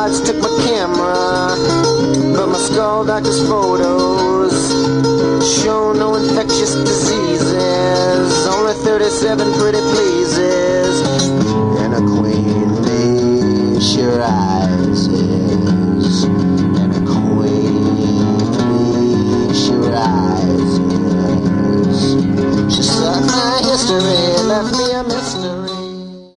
guards took my camera, but my skull doctor's photos show no infectious diseases, only 37 pretty pleases.